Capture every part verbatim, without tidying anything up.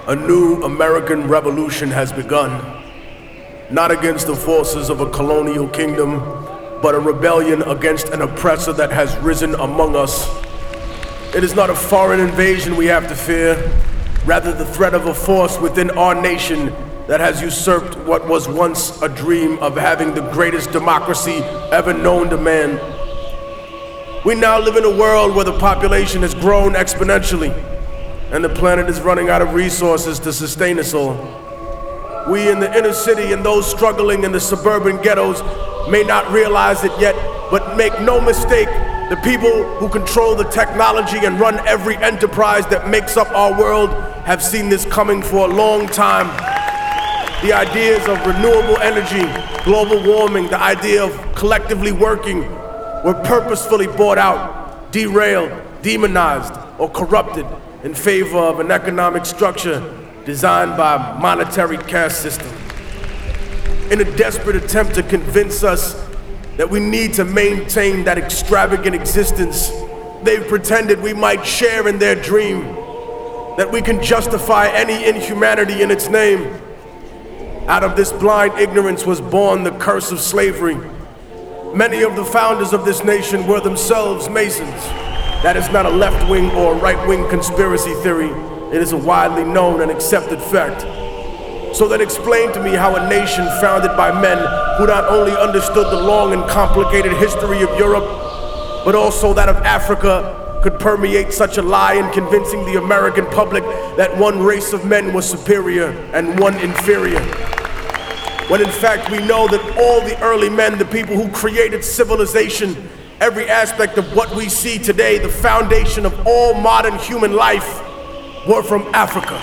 A new American revolution has begun, not against the forces of a colonial kingdom, but a rebellion against an oppressor that has risen among us. It is not a foreign invasion we have to fear, rather the threat of a force within our nation that has usurped what was once a dream of having the greatest democracy ever known to man. We now live in a world where the population has grown exponentially, and the planet is running out of resources to sustain us all. We in the inner city and those struggling in the suburban ghettos may not realize it yet, but make no mistake, the people who control the technology and run every enterprise that makes up our world have seen this coming for a long time. The ideas of renewable energy, global warming, the idea of collectively working were purposefully bought out, derailed, demonized, or corrupted in favor of an economic structure designed by a monetary caste system. In a desperate attempt to convince us that we need to maintain that extravagant existence, they've pretended we might share in their dream, that we can justify any inhumanity in its name. Out of this blind ignorance was born the curse of slavery. Many of the founders of this nation were themselves Masons. That is not a left-wing or right-wing conspiracy theory. It is a widely known and accepted fact. So then explain to me how a nation founded by men who not only understood the long and complicated history of Europe, but also that of Africa, could permeate such a lie in convincing the American public that one race of men was superior and one inferior. When in fact we know that all the early men, the people who created civilization, every aspect of what we see today, the foundation of all modern human life, were from Africa.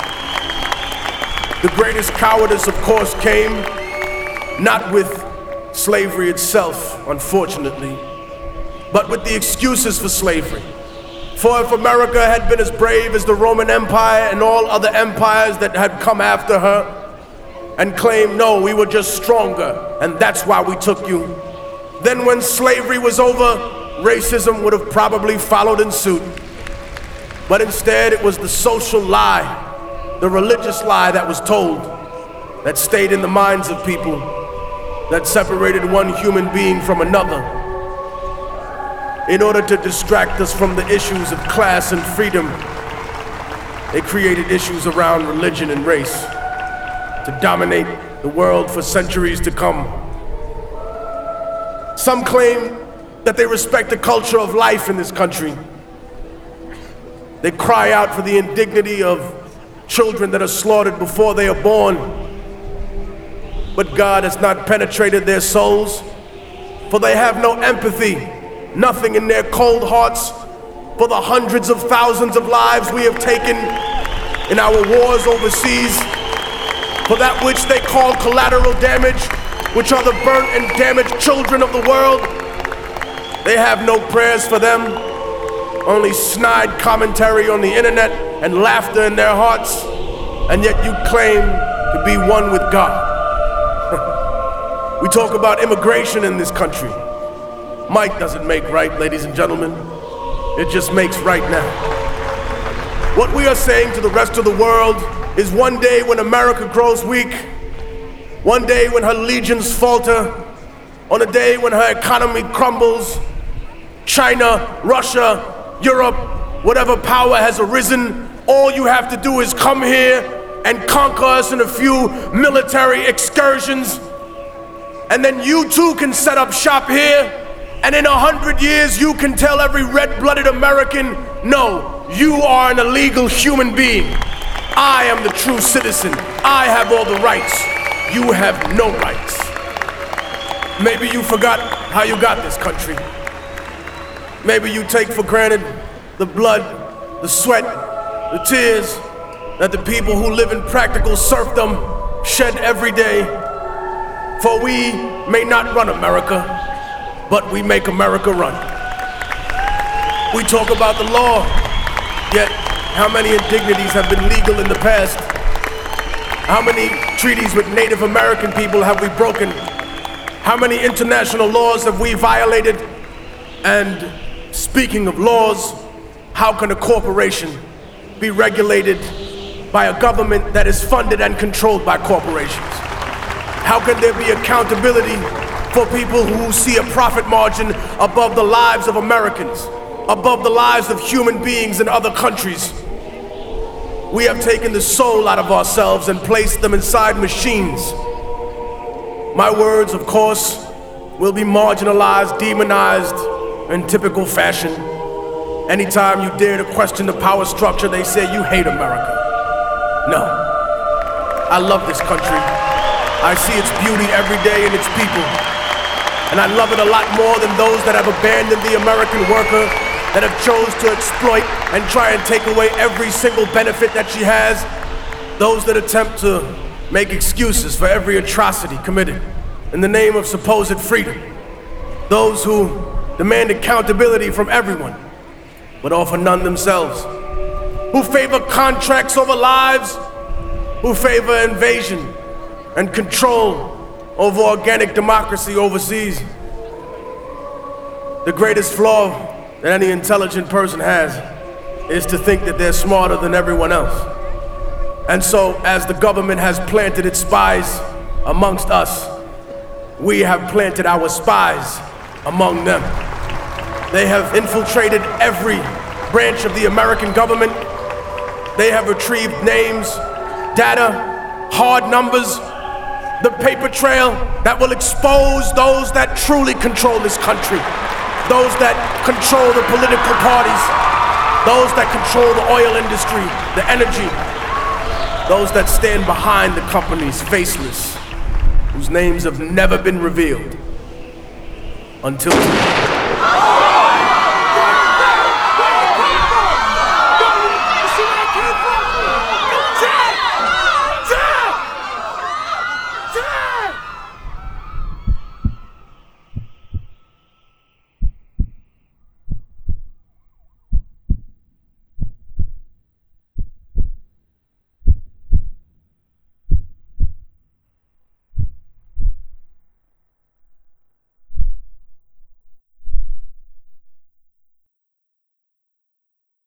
The greatest cowardice, of course, came not with slavery itself, unfortunately, but with the excuses for slavery. For if America had been as brave as the Roman Empire and all other empires that had come after her, and claimed, no, we were just stronger, and that's why we took you, then when slavery was over, racism would have probably followed in suit. But instead, it was the social lie, the religious lie that was told, that stayed in the minds of people, that separated one human being from another, in order to distract us from the issues of class and freedom. They created issues around religion and race to dominate the world for centuries to come. Some claim that they respect the culture of life in this country. They cry out for the indignity of children that are slaughtered before they are born. But God has not penetrated their souls, for they have no empathy, nothing in their cold hearts for the hundreds of thousands of lives we have taken in our wars overseas, for that which they call collateral damage, which are the burnt and damaged children of the world. They have no prayers for them, only snide commentary on the internet and laughter in their hearts, and yet you claim to be one with God. We talk about immigration in this country. Might doesn't make right, ladies and gentlemen. It just makes right now. What we are saying to the rest of the world is one day when America grows weak, one day when her legions falter, on a day when her economy crumbles, China, Russia, Europe, whatever power has arisen, all you have to do is come here and conquer us in a few military excursions, and then you too can set up shop here, and in a hundred years you can tell every red-blooded American, no, you are an illegal human being. I am the true citizen. I have all the rights. You have no rights. Maybe you forgot how you got this country. Maybe you take for granted the blood, the sweat, the tears that the people who live in practical serfdom shed every day. For we may not run America, but we make America run. We talk about the law, yet how many indignities have been legal in the past? How many treaties with Native American people have we broken? How many international laws have we violated? And speaking of laws, how can a corporation be regulated by a government that is funded and controlled by corporations? How can there be accountability for people who see a profit margin above the lives of Americans, above the lives of human beings in other countries? We have taken the soul out of ourselves and placed them inside machines. My words, of course, will be marginalized, demonized in typical fashion. Anytime you dare to question the power structure, they say you hate America. No, I love this country. I see its beauty every day in its people. And I love it a lot more than those that have abandoned the American worker, that have chose to exploit and try and take away every single benefit that she has. Those that attempt to make excuses for every atrocity committed in the name of supposed freedom. Those who demand accountability from everyone, but offer none themselves. Who favor contracts over lives, who favor invasion and control over organic democracy overseas. The greatest flaw that any intelligent person has is to think that they're smarter than everyone else. And so, as the government has planted its spies amongst us, we have planted our spies among them. They have infiltrated every branch of the American government. They have retrieved names, data, hard numbers, the paper trail that will expose those that truly control this country, those that control the political parties, those that control the oil industry, the energy, those that stand behind the companies, faceless, whose names have never been revealed until today.